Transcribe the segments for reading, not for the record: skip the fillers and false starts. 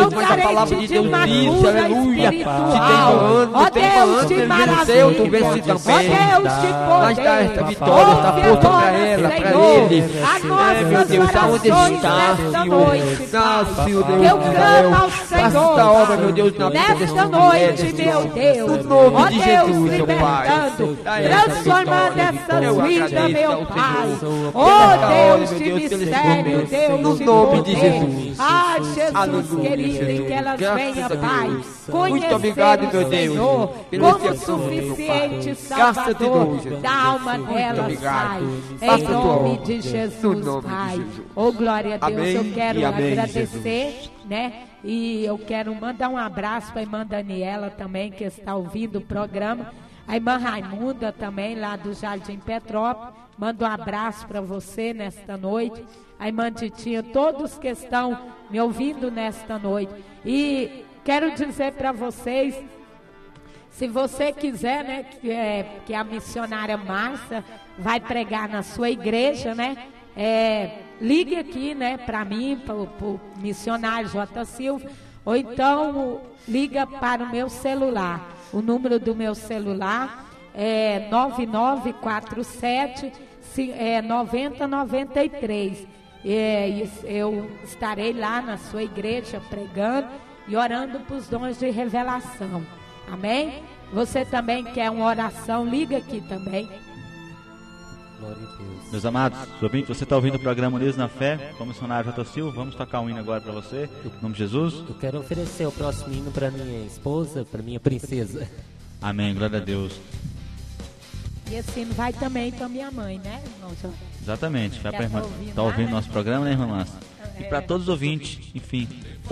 Deus, mas a palavra de Deus diz, aleluia. Se tem falando, ele venceu, tu vence também. Mas dá esta vitória, esta força para ela, para ele. Meu Deus, aonde está, Senhor? Senhor Deus de Israel, faça esta obra, meu Deus, na vida desta noite, meu Deus. No nome de Jesus, meu Pai. Transformando essas vidas, meu Pai. Oh, Deus de mistério, Deus de poder. Ah, Jesus querido, que elas venham, Pai, muito obrigado, meu Deus, como suficiente Salvador da alma delas, Pai. Em nome de Jesus, Pai. Oh, glória a Deus, eu quero agradecer, né? E eu quero mandar um abraço para a irmã Daniela também, que está ouvindo o programa. A irmã Raimunda também, lá do Jardim Petrópolis. Mando um abraço para você nesta noite. A irmã Titinha, todos que estão me ouvindo nesta noite. E quero dizer para vocês, se você quiser, né, que a missionária Márcia vai pregar na sua igreja, né? Ligue aqui, né, para mim, para o missionário J. Silva, ou então liga para o meu celular. O número do meu celular é 9947 9093. Eu estarei lá na sua igreja pregando e orando para os dons de revelação. Amém? Você também quer uma oração? Liga aqui também. Glória a Deus. Meus amados ouvintes, você está ouvindo o programa Unidos na Fé, com o missionário J. Silva. Vamos tocar um hino agora para você, em nome de Jesus. Eu quero oferecer o próximo hino para minha esposa, para minha princesa. Amém, glória a Deus. E esse hino vai também para minha mãe, né, irmão João? Exatamente, vai para a irmã. Está ouvindo nosso programa, né, irmã Márcia? E para todos os ouvintes, enfim.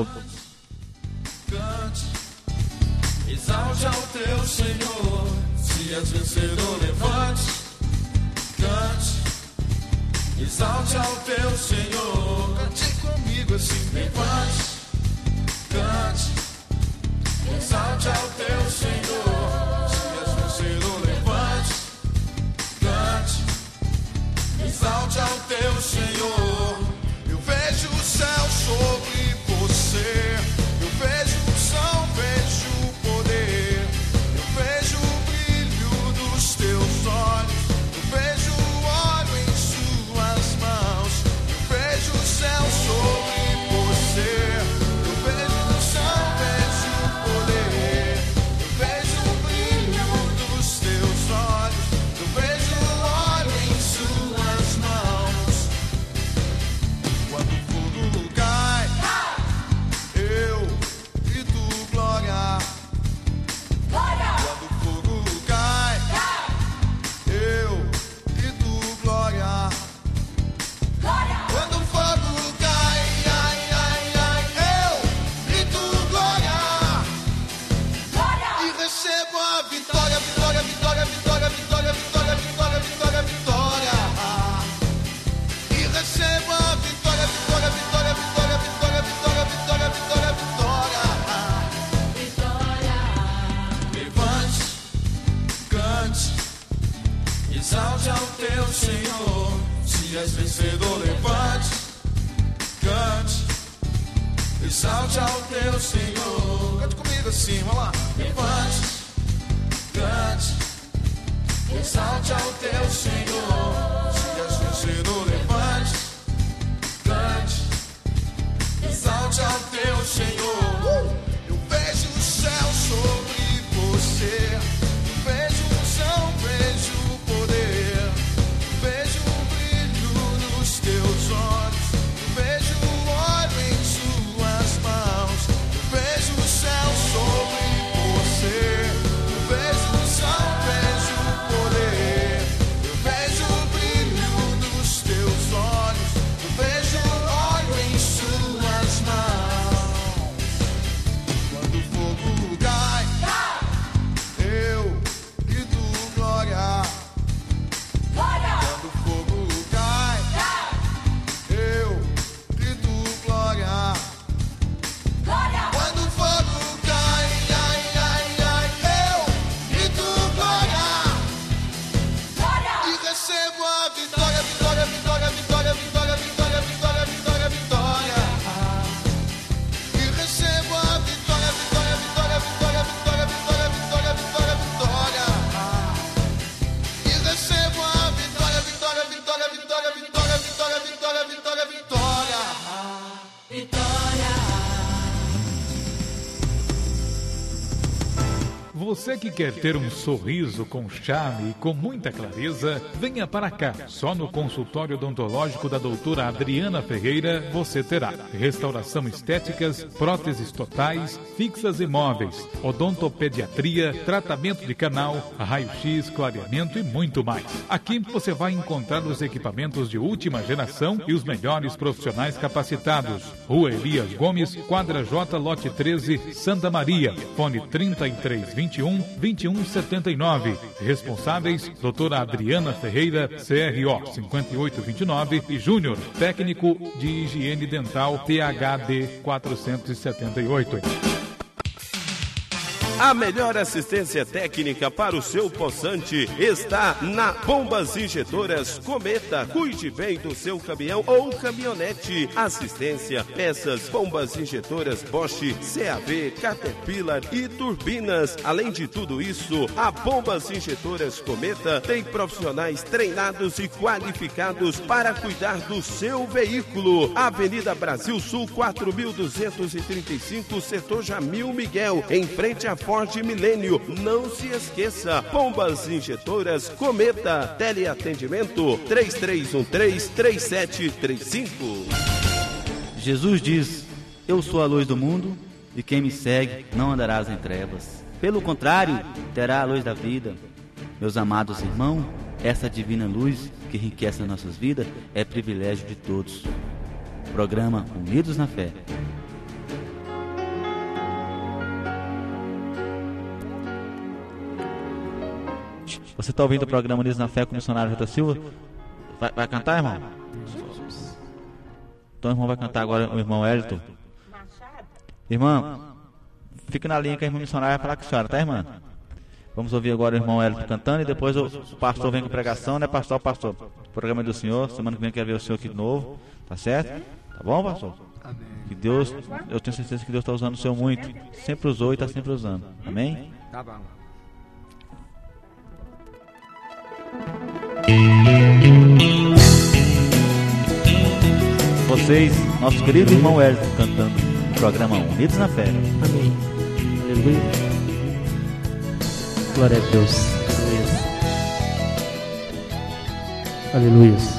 Cante, exalte ao teu Senhor, se és vencedor, levante. Cante, exalte ao teu Senhor, cante comigo assim, levante. Cante, exalte ao teu Senhor, se és vencedor, levante. Cante, exalte ao teu Senhor. Eu vejo o céu sobre você, eu vejo o som, vejo o poder, eu vejo o brilho dos teus olhos, eu vejo o óleo em suas mãos, eu vejo o céu sobre você, eu vejo o som, vejo o poder, eu vejo o brilho dos teus olhos, eu vejo o óleo em suas mãos. Quando o fogo cai, eu grito glória. Quando o fogo cai, eu grito glória. Quando o fogo cai, ai, ai, ai, eu grito glória. E recebo a vitória, vitória, vitória, vitória, vitória, vitória, vitória, vitória, vitória. E recebo a vitória, vitória, vitória, vitória, vitória, vitória, vitória, vitória, vitória. Levante, cante, exalte ao teu Senhor, se és vencedor, levante. Cante, exalte ao teu Senhor, cante comigo assim, vamos lá. Levante, cante, exalte ao teu Senhor, se és vencedor, levante. Cante, exalte ao teu Senhor. Eu vejo o céu sobre você, eu vejo o som, vejo o poder, vejo o brilho nos teus olhos, eu vejo o óleo em suas mãos, eu vejo o céu sobre você, eu vejo o som, vejo o poder, eu vejo o brilho Você que quer ter um sorriso com charme e com muita clareza, venha para cá. Só no consultório odontológico da doutora Adriana Ferreira você terá restauração estéticas, próteses totais, fixas e móveis, odontopediatria, tratamento de canal, raio-x, clareamento e muito mais. Aqui você vai encontrar os equipamentos de última geração e os melhores profissionais capacitados. Rua Elias Gomes, quadra J, lote 13, Santa Maria. Fone 3321-2179. Responsáveis, doutora Adriana Ferreira, CRO 5829 e Júnior, técnico de higiene dental, THD 478. A melhor assistência técnica para o seu poçante está na Bombas Injetoras Cometa. Cuide bem do seu caminhão ou caminhonete. Assistência, peças, bombas injetoras Bosch, CAV, Caterpillar e turbinas. Além de tudo isso, a Bombas Injetoras Cometa tem profissionais treinados e qualificados para cuidar do seu veículo. Avenida Brasil Sul, 4235, setor Jamil Miguel, em frente à Ford Milênio. Não se esqueça, Bombas Injetoras Cometa. Teleatendimento 3313-3735. Jesus diz: eu sou a luz do mundo, e quem me segue não andarás em trevas. Pelo contrário, terá a luz da vida. Meus amados irmãos, essa divina luz que enriquece as nossas vidas é privilégio de todos. Programa Unidos na Fé. Você está ouvindo o programa Unidos na Fé com o missionário Jota Silva? Vai cantar, irmão? Então o irmão vai cantar agora, o irmão Elton. Irmã, fica na linha que a irmã missionária vai falar com a senhora, tá, irmã? Vamos ouvir agora o irmão Elton cantando e depois o pastor vem com pregação, né, pastor? Pastor, programa do senhor, semana que vem quer ver o senhor aqui de novo, tá certo? Tá bom, pastor? Amém. Que Deus, eu tenho certeza que Deus está usando o senhor muito, sempre usou e está sempre usando, amém? Tá bom. Vocês, nosso querido irmão Elton cantando o programa Unidos na Fé. Amém. Aleluia. Glória a Deus. Aleluia. Aleluia.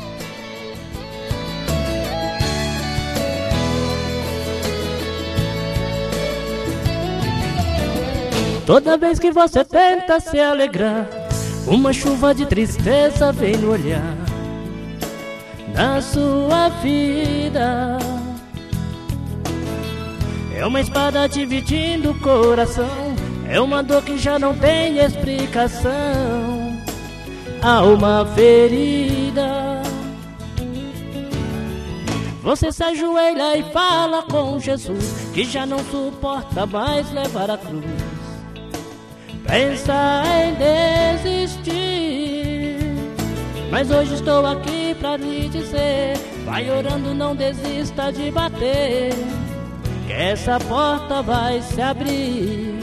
Toda vez que você tenta se alegrar, uma chuva de tristeza vem no olhar da sua vida. É uma espada dividindo o coração, é uma dor que já não tem explicação, alma ferida. Você se ajoelha e fala com Jesus que já não suporta mais levar a cruz. Pensa em desistir, mas hoje estou aqui pra lhe dizer: vai orando, não desista de bater, que essa porta vai se abrir.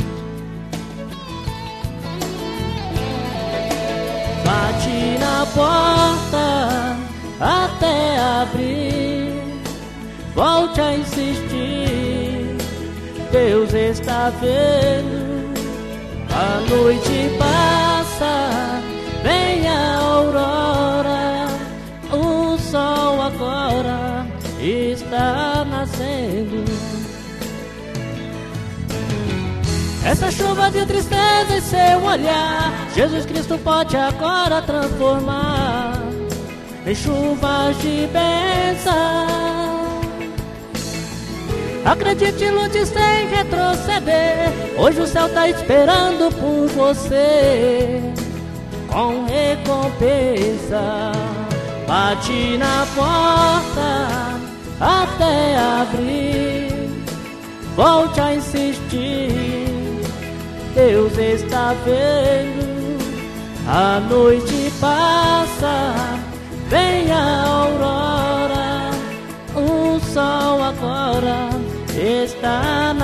Bate na porta até abrir, volte a insistir, Deus está vendo. A noite passa, vem a aurora, o sol agora está nascendo. Essa chuva de tristeza em seu olhar, Jesus Cristo pode agora transformar em chuvas de bênção. Acredite, lute sem retroceder, hoje o céu tá esperando por você, com recompensa. Bate na porta até abrir, volte a insistir, Deus está vendo. A noite passa, vem a aurora, o sol agora está